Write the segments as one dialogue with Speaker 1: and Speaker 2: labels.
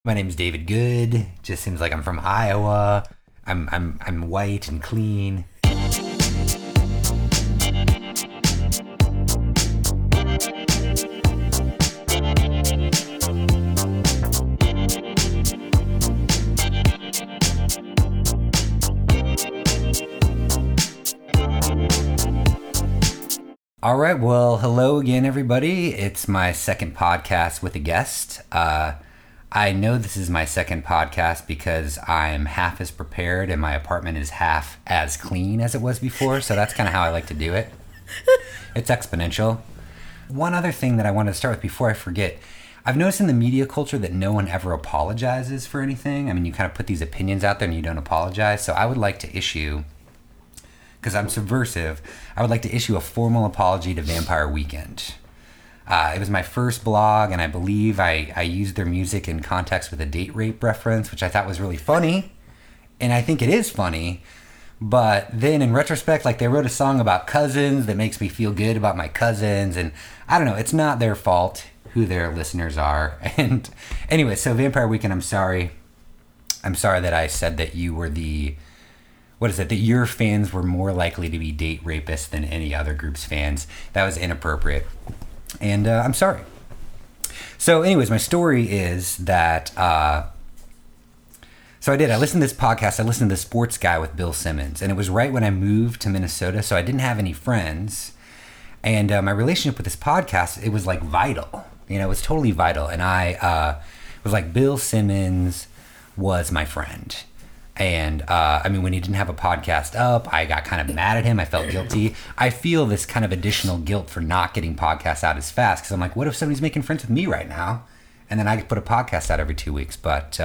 Speaker 1: My name's David Good. Just seems like I'm from Iowa. I'm white and clean. All right, well, hello again, everybody. It's my second podcast with a guest. I know this is my second podcast because I'm half as prepared and my apartment is half as clean as it was before, so that's kind of how I like to do it. It's exponential. One other thing that I wanted to start with before I forget, I've noticed in the media culture that no one ever apologizes for anything. I mean, you kind of put these opinions out there and you don't apologize, so I would like to issue, because I'm subversive, I would like to issue a formal apology to Vampire Weekend. It was my first blog, and I believe I used their music in context with a date rape reference, which I thought was really funny, and I think it is funny, but then in retrospect, like, they wrote a song about cousins that makes me feel good about my cousins, and I don't know, it's not their fault who their listeners are. And anyway, so Vampire Weekend, I'm sorry that I said that you were that your fans were more likely to be date rapists than any other group's fans. That was inappropriate. And I'm sorry. So anyways, my story is that, I listened to this podcast. I listened to The Sports Guy with Bill Simmons. And it was right when I moved to Minnesota, so I didn't have any friends. And my relationship with this podcast, it was like vital. You know, it was totally vital. And I was like, Bill Simmons was my friend. And, when he didn't have a podcast up, I got kind of mad at him. I felt guilty. I feel this kind of additional guilt for not getting podcasts out as fast. Because I'm like, what if somebody's making friends with me right now? And then I could put a podcast out every 2 weeks. But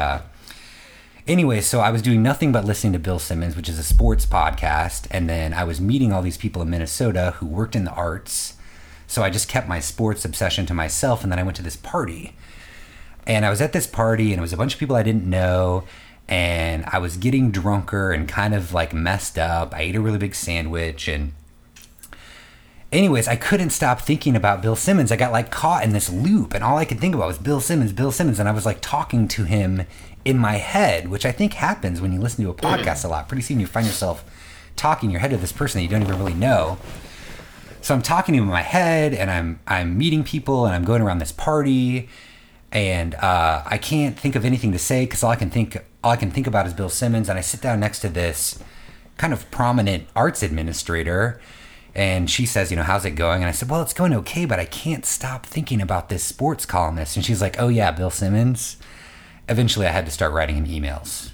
Speaker 1: anyway, so I was doing nothing but listening to Bill Simmons, which is a sports podcast. And then I was meeting all these people in Minnesota who worked in the arts. So I just kept my sports obsession to myself. And then I went to this party. And I was at this party, and it was a bunch of people I didn't know. And I was getting drunker and kind of like messed up. I ate a really big sandwich. And anyways, I couldn't stop thinking about Bill Simmons. I got like caught in this loop, and all I could think about was Bill Simmons. And I was like talking to him in my head, which I think happens when you listen to a podcast a lot. Pretty soon you find yourself talking in your head to this person that you don't even really know. So I'm talking to him in my head, and I'm meeting people, and I'm going around this party. And I can't think of anything to say because all I can think about is Bill Simmons. And I sit down next to this kind of prominent arts administrator, and she says, how's it going? And I said, well, it's going okay, but I can't stop thinking about this sports columnist. And she's like, oh yeah, Bill Simmons. Eventually I had to start writing him emails.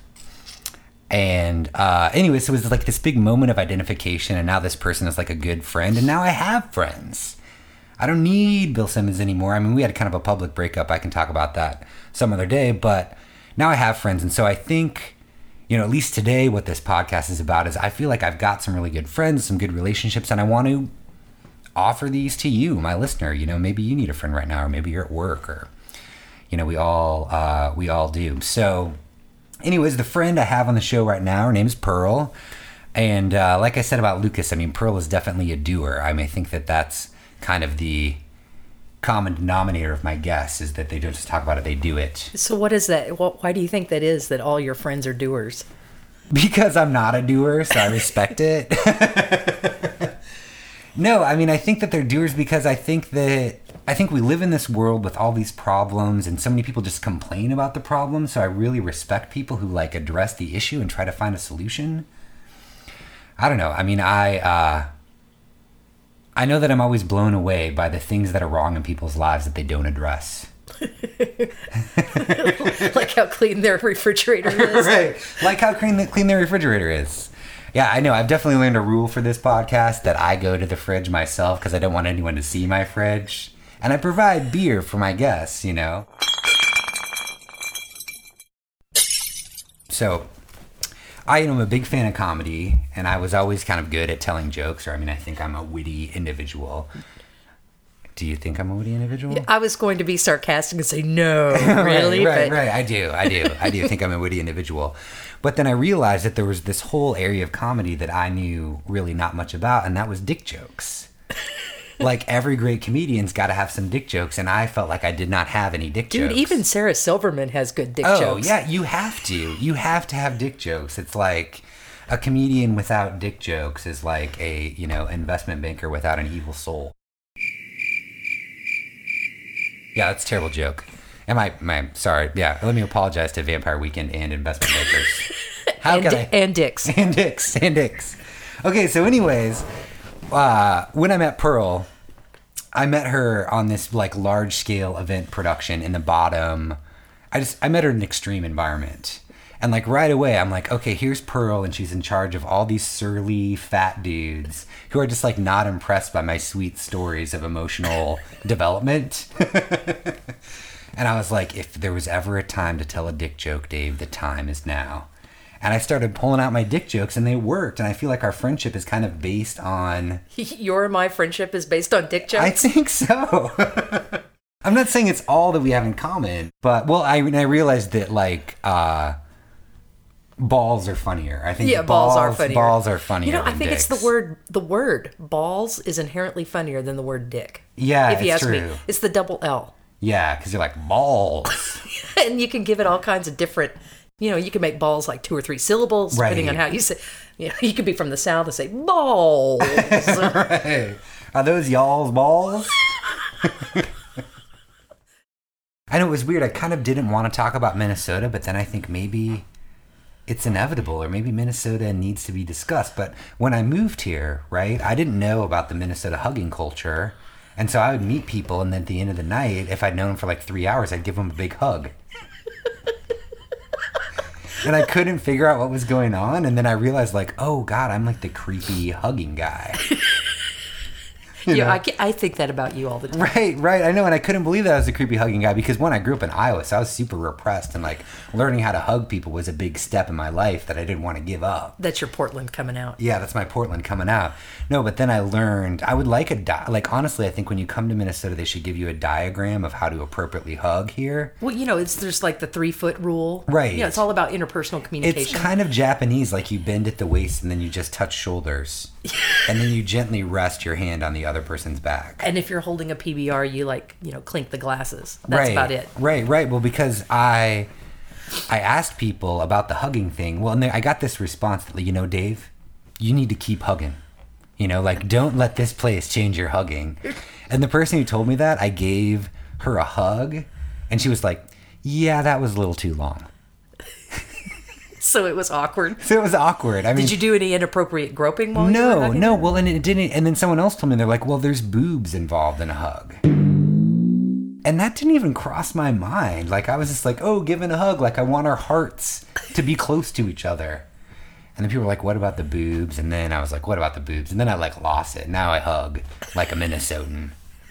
Speaker 1: And anyway, so it was like this big moment of identification, and now this person is like a good friend, and now I have friends. I don't need Bill Simmons anymore. I mean, we had kind of a public breakup. I can talk about that some other day, but now I have friends. And so I think, at least today, what this podcast is about is I feel like I've got some really good friends, some good relationships, and I want to offer these to you, my listener. Maybe you need a friend right now, or maybe you're at work, or, we all do. So anyways, the friend I have on the show right now, her name is Pearl. And like I said about Lucas, Pearl is definitely a doer. I think that's kind of the common denominator of my guests, is that they don't just talk about it, they do it.
Speaker 2: So what is that? Why do you think that is, that all your friends are doers?
Speaker 1: Because I'm not a doer, so I respect it. No, I think that they're doers because I think we live in this world with all these problems, and so many people just complain about the problem. So I really respect people who like address the issue and try to find a solution. I don't know. I know that I'm always blown away by the things that are wrong in people's lives that they don't address.
Speaker 2: Like how clean their refrigerator is.
Speaker 1: Right. Like how clean their refrigerator is. Yeah, I know. I've definitely learned a rule for this podcast that I go to the fridge myself because I don't want anyone to see my fridge. And I provide beer for my guests, So I am a big fan of comedy, and I was always kind of good at telling jokes, or I think I'm a witty individual. Do you think I'm a witty individual?
Speaker 2: I was going to be sarcastic and say, no, really?
Speaker 1: Right. I do think I'm a witty individual. But then I realized that there was this whole area of comedy that I knew really not much about, and that was dick jokes. like every great comedian's got to have some dick jokes, and I felt like I did not have any dick
Speaker 2: Dude,
Speaker 1: jokes.
Speaker 2: even Sarah Silverman has good dick
Speaker 1: Oh,
Speaker 2: jokes.
Speaker 1: yeah, you have to. You have to have dick jokes. It's like a comedian without dick jokes is like a, investment banker without an evil soul. Yeah, that's a terrible joke. Sorry. Yeah, let me apologize to Vampire Weekend and investment bankers. How can I?
Speaker 2: And dicks.
Speaker 1: And dicks. Okay, so anyways, when I met Pearl, I met her on this like large scale event production in the bottom. I met her in an extreme environment. And like right away, I'm like, okay, here's Pearl, and she's in charge of all these surly fat dudes who are just like not impressed by my sweet stories of emotional development. And I was like, if there was ever a time to tell a dick joke, Dave, the time is now. And I started pulling out my dick jokes, and they worked. And I feel like our friendship is kind of based on...
Speaker 2: Your and my friendship is based on dick jokes?
Speaker 1: I think so. I'm not saying it's all that we have in common, but, well, I realized that, like, balls are funnier. I think
Speaker 2: balls are funnier.
Speaker 1: Balls are funnier
Speaker 2: I think
Speaker 1: dicks.
Speaker 2: it's the word. Balls is inherently funnier than the word dick.
Speaker 1: Yeah,
Speaker 2: if you
Speaker 1: it's
Speaker 2: ask
Speaker 1: true.
Speaker 2: me. It's the double L.
Speaker 1: Yeah, because you're like, balls.
Speaker 2: And you can give it all kinds of different... you can make balls like 2 or 3 syllables, depending on how you say. You could be from the South and say balls.
Speaker 1: Right. Are those y'all's balls? I know it was weird. I kind of didn't want to talk about Minnesota, but then I think maybe it's inevitable, or maybe Minnesota needs to be discussed. But when I moved here, right, I didn't know about the Minnesota hugging culture. And so I would meet people, and then at the end of the night, if I'd known them for like 3 hours, I'd give them a big hug. And I couldn't figure out what was going on. And then I realized, like, oh, God, I'm like the creepy hugging guy.
Speaker 2: I think that about you all the time.
Speaker 1: Right. I know. And I couldn't believe that I was the creepy hugging guy because, one, I grew up in Iowa, so I was super repressed. And, like, learning how to hug people was a big step in my life that I didn't want to give up.
Speaker 2: That's your Portland coming out.
Speaker 1: Yeah, that's my Portland coming out. No, but then I learned, I would like honestly, I think when you come to Minnesota, they should give you a diagram of how to appropriately hug here.
Speaker 2: Well, there's like the 3-foot rule.
Speaker 1: Right.
Speaker 2: It's all about interpersonal communication.
Speaker 1: It's kind of Japanese, like you bend at the waist and then you just touch shoulders. And then you gently rest your hand on the other person's back.
Speaker 2: And if you're holding a PBR, you clink the glasses. That's about it.
Speaker 1: Right. Well, because I asked people about the hugging thing. Well, and I got this response that, Dave, you need to keep hugging. Don't let this place change your hugging. And the person who told me that, I gave her a hug, and she was like, yeah, that was a little too long.
Speaker 2: So it was awkward.
Speaker 1: I mean,
Speaker 2: did you do any inappropriate groping while you were hugging?
Speaker 1: No. Well, and it didn't. And then someone else told me, they're like, well, there's boobs involved in a hug. And that didn't even cross my mind. Like, I was just like, oh, giving a hug. Like, I want our hearts to be close to each other. And then people were like, what about the boobs? And then I was like, what about the boobs? And then I, lost it. Now I hug like a Minnesotan.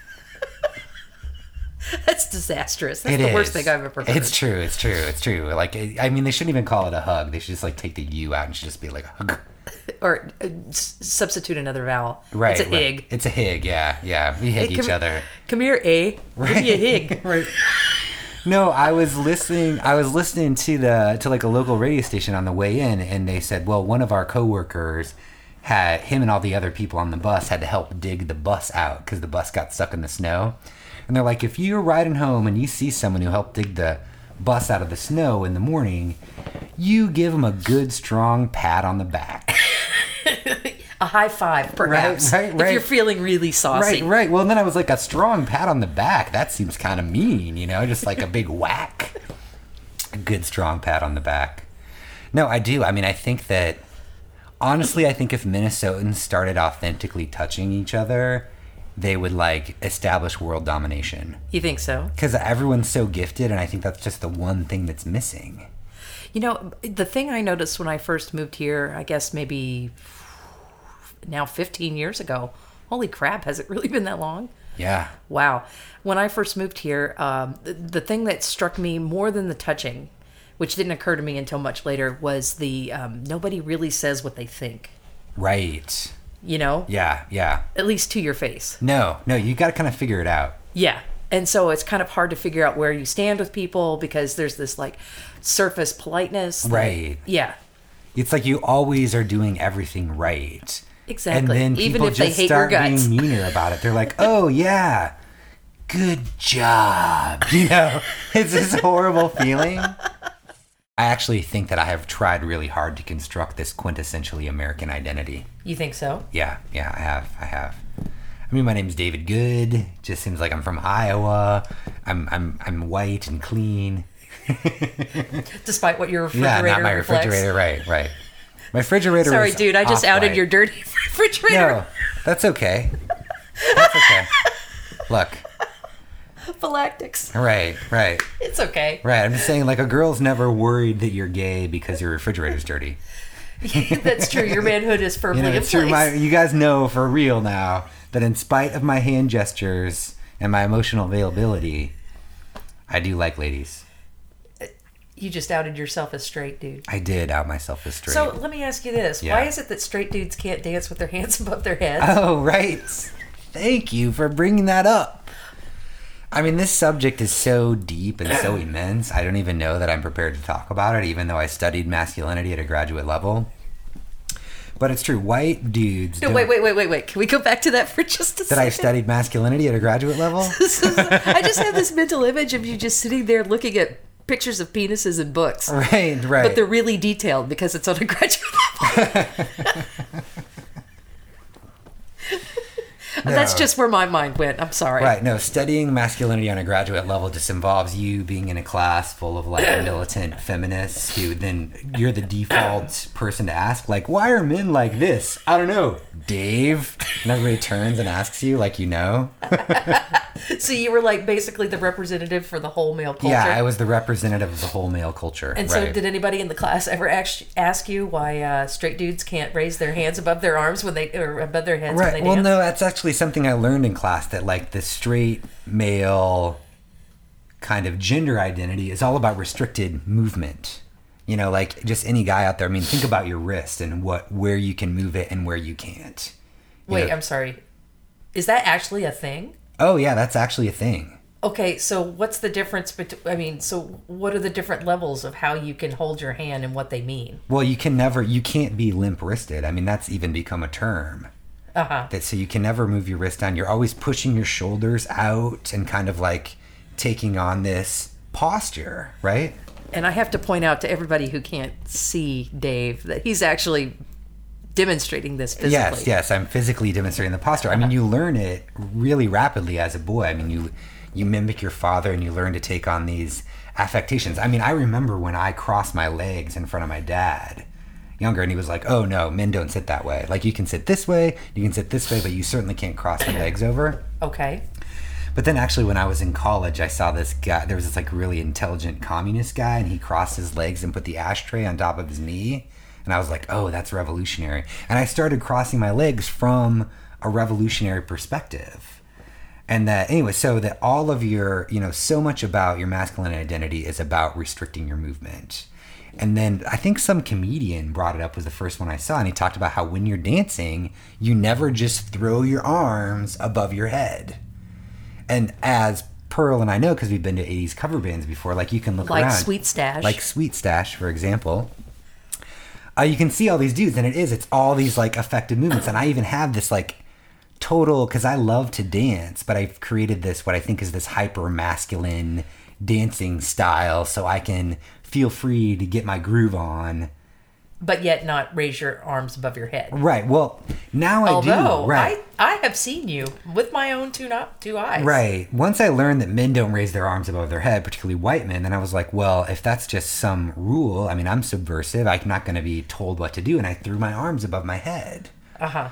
Speaker 2: That's disastrous. That's the worst thing I've ever heard.
Speaker 1: It's true. Like, I mean, they shouldn't even call it a hug. They should just, take the U out and should just be like a hug.
Speaker 2: Or substitute another vowel.
Speaker 1: Right.
Speaker 2: It's a hig.
Speaker 1: It's a hig, yeah. We hig each other.
Speaker 2: Come here, A. Right. Give me a hig.
Speaker 1: Right. No, I was listening to a local radio station on the way in, and they said, well, one of our coworkers had him and all the other people on the bus had to help dig the bus out because the bus got stuck in the snow. And they're like, if you're riding home and you see someone who helped dig the bus out of the snow in the morning, you give them a good, strong pat on the back.
Speaker 2: A high five, perhaps,
Speaker 1: right.
Speaker 2: if you're feeling really saucy.
Speaker 1: Right. Well, then I was like, a strong pat on the back, that seems kind of mean, just like a big whack. A good, strong pat on the back. No, I do. I mean, I think that, honestly, if Minnesotans started authentically touching each other, they would establish world domination.
Speaker 2: You think so?
Speaker 1: Because everyone's so gifted, and I think that's just the one thing that's missing.
Speaker 2: The thing I noticed when I first moved here, I guess maybe now 15 years ago. Holy crap, has it really been that long?
Speaker 1: Yeah.
Speaker 2: Wow. When I first moved here, the thing that struck me more than the touching, which didn't occur to me until much later, was the nobody really says what they think.
Speaker 1: Right.
Speaker 2: Yeah. At least to your face.
Speaker 1: No, you got to kind of figure it out.
Speaker 2: Yeah. And so it's kind of hard to figure out where you stand with people because there's this surface politeness.
Speaker 1: Right.
Speaker 2: Yeah.
Speaker 1: It's like you always are doing everything right.
Speaker 2: Exactly.
Speaker 1: And then
Speaker 2: Even
Speaker 1: people
Speaker 2: if they
Speaker 1: just
Speaker 2: hate your
Speaker 1: start
Speaker 2: guts.
Speaker 1: being meaner about it. They're like, oh, yeah, good job. It's this horrible feeling. I actually think that I have tried really hard to construct this quintessentially American identity.
Speaker 2: You think so?
Speaker 1: Yeah, I have. I mean, my name's David Good. Just seems like I'm from Iowa. I'm white and clean.
Speaker 2: Despite what your refrigerator
Speaker 1: not my
Speaker 2: reflects.
Speaker 1: refrigerator. Right. My refrigerator.
Speaker 2: Sorry,
Speaker 1: is
Speaker 2: dude. I just outed
Speaker 1: off-white.
Speaker 2: your dirty refrigerator.
Speaker 1: No, that's okay. That's okay. Look.
Speaker 2: Phylactics.
Speaker 1: Right.
Speaker 2: It's okay.
Speaker 1: Right. I'm just saying, like, a girl's never worried that you're gay because your refrigerator's dirty.
Speaker 2: That's true. Your manhood is firmly in
Speaker 1: it's true.
Speaker 2: place.
Speaker 1: You guys know for real now that in spite of my hand gestures and my emotional availability, I do like ladies.
Speaker 2: You just outed yourself as straight, dude.
Speaker 1: I did out myself as straight.
Speaker 2: So let me ask you this.
Speaker 1: Yeah.
Speaker 2: Why is it that straight dudes can't dance with their hands above their heads?
Speaker 1: Oh, right. Thank you for bringing that up. I mean, this subject is so deep and so immense, I don't even know that I'm prepared to talk about it, even though I studied masculinity at a graduate level. But it's true. White dudes...
Speaker 2: No, wait. Can we go back to that for just a
Speaker 1: That
Speaker 2: second?
Speaker 1: I studied masculinity at a graduate level?
Speaker 2: I just have this mental image of you just sitting there looking at pictures of penises in books.
Speaker 1: Right.
Speaker 2: But they're really detailed because it's on a graduate level.
Speaker 1: No.
Speaker 2: That's just where my mind went. I'm sorry.
Speaker 1: Right. No, studying masculinity on a graduate level just involves you being in a class full of like militant feminists who then you're the default person to ask, like, why are men like this? I don't know, Dave. And everybody turns and asks you like you know.
Speaker 2: So you were like basically the representative for the whole male culture?
Speaker 1: Yeah, I was the representative of the whole male culture.
Speaker 2: And so did anybody in the class ever ask you why straight dudes can't raise their hands above their arms when they or above their heads when they
Speaker 1: Well,
Speaker 2: dance?
Speaker 1: no, that's actually something I learned in class, that like the straight male kind of gender identity is all about restricted movement. You know, like just any guy out there. I mean, think about your wrist and where you can move it and where you can't.
Speaker 2: Wait, I'm sorry. Is that actually a thing?
Speaker 1: Oh yeah, that's actually a thing.
Speaker 2: Okay, so what's the difference so what are the different levels of how you can hold your hand and what they mean?
Speaker 1: Well, you can't be limp wristed. I mean, that's even become a term.
Speaker 2: Uh-huh.
Speaker 1: So you can never move your wrist down. You're always pushing your shoulders out and kind of like taking on this posture, right?
Speaker 2: And I have to point out to everybody who can't see Dave that he's actually demonstrating this physically.
Speaker 1: Yes, I'm physically demonstrating the posture. I mean, you learn it really rapidly as a boy. I mean, you mimic your father and you learn to take on these affectations. I mean, I remember when I crossed my legs in front of my dad, younger, and he was like, oh no, men don't sit that way. Like, you can sit this way, you can sit this way, but you certainly can't cross your legs over.
Speaker 2: Okay.
Speaker 1: But then actually when I was in college, I saw this guy, there was this like really intelligent communist guy, and he crossed his legs and put the ashtray on top of his knee. And I was like, oh, that's revolutionary. And I started crossing my legs from a revolutionary perspective. And that, anyway, so that all of your, so much about your masculine identity is about restricting your movement. And then I think some comedian brought it up, was the first one I saw, and he talked about how when you're dancing, you never just throw your arms above your head. And as Pearl and I know, because we've been to 80s cover bands before, like you can look around.
Speaker 2: Like Sweet Stash.
Speaker 1: Like Sweet Stash, for example. You can see all these dudes, and it's all these like effective movements. And I even have this like total, because I love to dance, but I've created this, what I think is this hyper masculine dancing style, so I can feel free to get my groove on.
Speaker 2: But yet not raise your arms above your head.
Speaker 1: Right. Well, now I do. Right.
Speaker 2: I have seen you with my own two eyes.
Speaker 1: Right. Once I learned that men don't raise their arms above their head, particularly white men, then I was like, well, if that's just some rule, I mean, I'm subversive. I'm not going to be told what to do. And I threw my arms above my head.
Speaker 2: Uh-huh.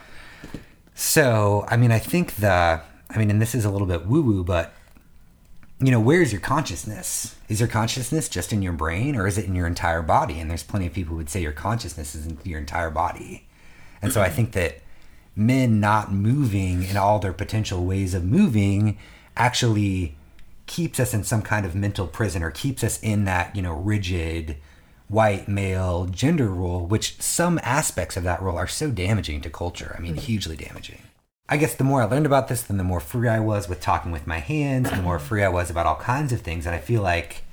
Speaker 1: So, I mean, I think and this is a little bit woo-woo, but, where's your consciousness? Is your consciousness just in your brain, or is it in your entire body? And there's plenty of people who would say your consciousness is in your entire body. And so I think that men not moving in all their potential ways of moving actually keeps us in some kind of mental prison, or keeps us in that, rigid white male gender role, which some aspects of that role are so damaging to culture. I mean, hugely damaging. I guess the more I learned about this, then the more free I was with talking with my hands, and the more free I was about all kinds of things. And I feel like,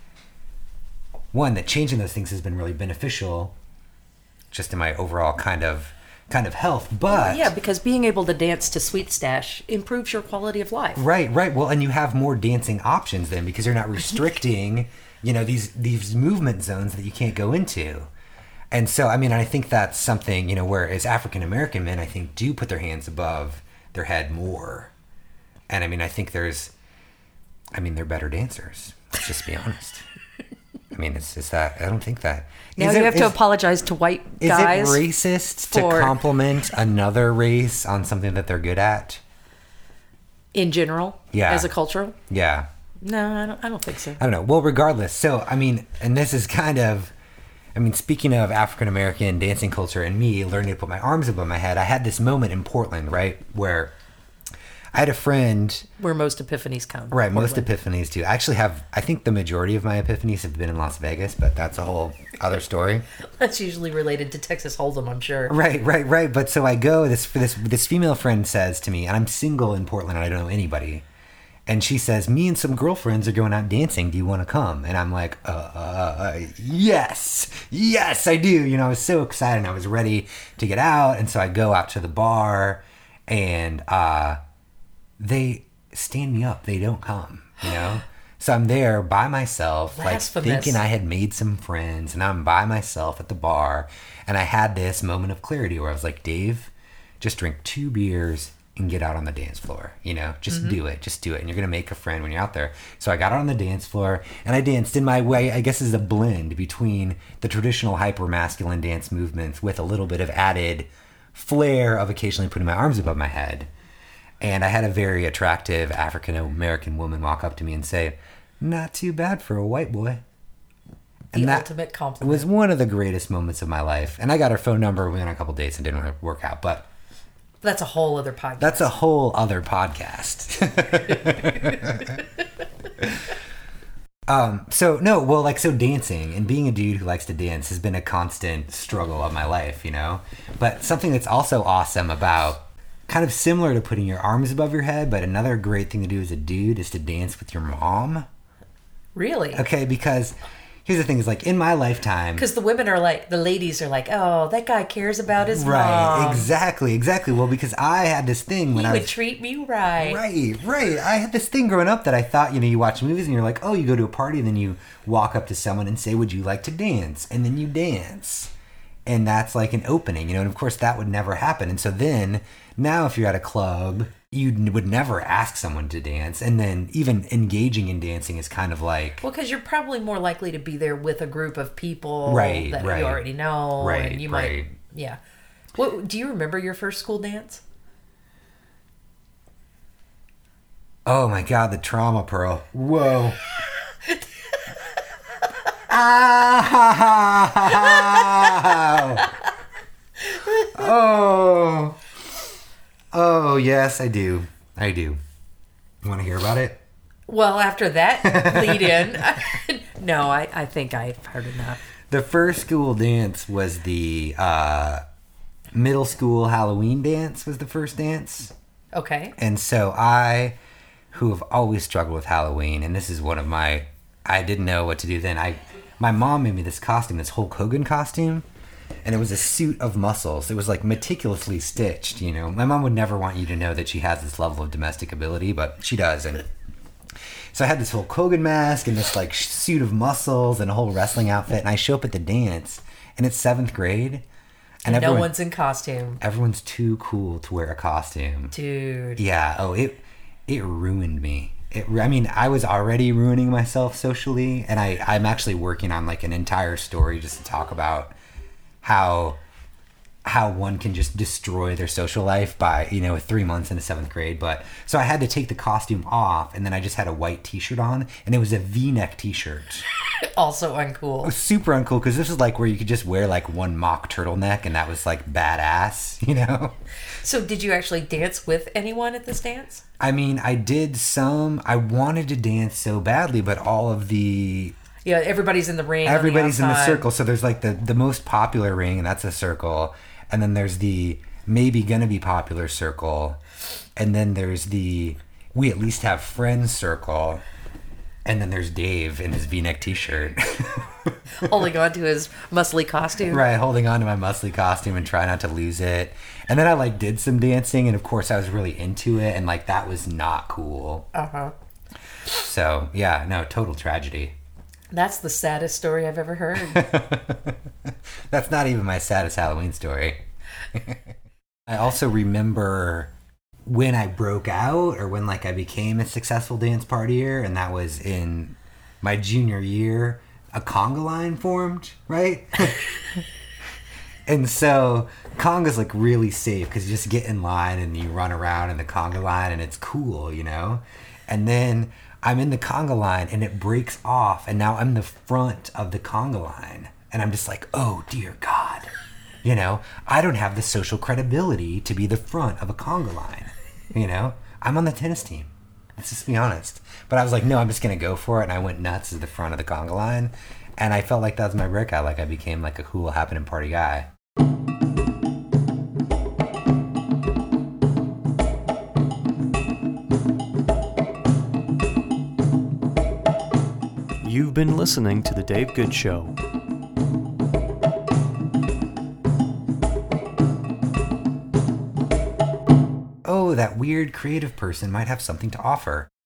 Speaker 1: one, that changing those things has been really beneficial just in my overall kind of kind of health, but
Speaker 2: Yeah, because being able to dance to Sweet Stash improves your quality of life.
Speaker 1: right. Well, and you have more dancing options then because you're not restricting, these movement zones that you can't go into. And so, I mean, I think that's something, whereas African American men, I think, do put their hands above their head more. And I mean, I think they're better dancers. Let's just be honest. I mean, it's just that, I don't think that.
Speaker 2: Now you have to apologize to white guys.
Speaker 1: Is it racist to compliment another race on something that they're good at?
Speaker 2: In general?
Speaker 1: Yeah.
Speaker 2: As a cultural?
Speaker 1: Yeah.
Speaker 2: No, I don't think so.
Speaker 1: I don't know. Well, regardless. So, I mean, and this is kind of, speaking of African American dancing culture and me learning to put my arms above my head, I had this moment in Portland, right, where I had a friend.
Speaker 2: Where most epiphanies come.
Speaker 1: Right, most epiphanies do. I actually I think the majority of my epiphanies have been in Las Vegas, but that's a whole other story.
Speaker 2: That's usually related to Texas Hold'em, I'm sure.
Speaker 1: Right. But so I go, this female friend says to me, and I'm single in Portland and I don't know anybody. And she says, me and some girlfriends are going out dancing. Do you want to come? And I'm like, yes, I do. I was so excited and I was ready to get out. And so I go out to the bar and they stand me up. They don't come, So I'm there by myself,
Speaker 2: Blasphemous.
Speaker 1: like thinking I had made some friends, and I'm by myself at the bar. And I had this moment of clarity where I was like, Dave, just drink 2 beers and get out on the dance floor, just do it. And you're going to make a friend when you're out there. So I got out on the dance floor and I danced in my way, I guess is a blend between the traditional hyper-masculine dance movements with a little bit of added flair of occasionally putting my arms above my head. And I had a very attractive African-American woman walk up to me and say, not too bad for a white boy.
Speaker 2: And
Speaker 1: that
Speaker 2: ultimate compliment.
Speaker 1: was one of the greatest moments of my life. And I got her phone number. We went on a couple dates and didn't work out, but
Speaker 2: that's a whole other podcast.
Speaker 1: That's a whole other podcast. So dancing and being a dude who likes to dance has been a constant struggle of my life, But something that's also awesome about, kind of similar to putting your arms above your head, but another great thing to do as a dude is to dance with your mom.
Speaker 2: Really?
Speaker 1: Okay, because here's the thing, is like in my lifetime,
Speaker 2: because the ladies are like, oh, that guy cares about his mom.
Speaker 1: Right, exactly. Well, because I had this thing when
Speaker 2: he would treat me right.
Speaker 1: Right. I had this thing growing up that I thought, you watch movies and you're like, oh, you go to a party and then you walk up to someone and say, would you like to dance? And then you dance. And that's like an opening, and of course that would never happen. And so then, now if you're at a club, you would never ask someone to dance. And then even engaging in dancing is kind of like...
Speaker 2: Well, because you're probably more likely to be there with a group of people that you already know.
Speaker 1: Right,
Speaker 2: and you might, yeah. Do you remember your first school dance?
Speaker 1: Oh my God, the trauma, Pearl. Whoa. Oh, yes, I do. You want to hear about it?
Speaker 2: Well, after that lead in, no, I think I've heard enough.
Speaker 1: The first school dance was the middle school Halloween dance was the first dance.
Speaker 2: Okay.
Speaker 1: And so I, who have always struggled with Halloween, and this is one of my, I didn't know what to do then. My mom made me this costume, this Hulk Hogan costume, and it was a suit of muscles. It was like meticulously stitched, My mom would never want you to know that she has this level of domestic ability, but she does. And so I had this Hulk Hogan mask and this like suit of muscles and a whole wrestling outfit, and I show up at the dance, and it's 7th grade.
Speaker 2: And no one's in costume.
Speaker 1: Everyone's too cool to wear a costume.
Speaker 2: Dude.
Speaker 1: Yeah, it ruined me. I was already ruining myself socially, and I'm actually working on like an entire story just to talk about how one can just destroy their social life by, 3 months into 7th grade. But so I had to take the costume off, and then I just had a white t-shirt on, and it was a V-neck t-shirt.
Speaker 2: Also uncool.
Speaker 1: It was super uncool, because this is like where you could just wear like one mock turtleneck, and that was like badass,
Speaker 2: So did you actually dance with anyone at this dance?
Speaker 1: I did some. I wanted to dance so badly, but all of the...
Speaker 2: Yeah, everybody's in the ring.
Speaker 1: Everybody's in the circle. So there's like the most popular ring, and that's a circle. And then there's the maybe gonna be popular circle. And then there's the we at least have friends circle. And then there's Dave in his V-neck t-shirt.
Speaker 2: Holding on to his muscly costume.
Speaker 1: Right, holding on to my muscly costume and trying not to lose it. And then I like did some dancing, and of course I was really into it, and like that was not cool.
Speaker 2: Uh-huh.
Speaker 1: So yeah, no, total tragedy.
Speaker 2: That's the saddest story I've ever heard.
Speaker 1: That's not even my saddest Halloween story. I also remember when I broke out, or when like I became a successful dance partier, and that was in my junior year. A conga line formed, right? And so conga's like really safe because you just get in line and you run around in the conga line and it's cool, you know? And then I'm in the conga line and it breaks off, and now I'm the front of the conga line, and I'm just like, oh dear God, you know, I don't have the social credibility to be the front of a conga line, you know? I'm on the tennis team. Let's just be honest. But I was like, no, I'm just going to go for it. And I went nuts as the front of the conga line. And I felt like that was my breakout. Like I became like a cool happening party guy.
Speaker 3: You've been listening to The Dave Good Show.
Speaker 1: Oh, that weird creative person might have something to offer.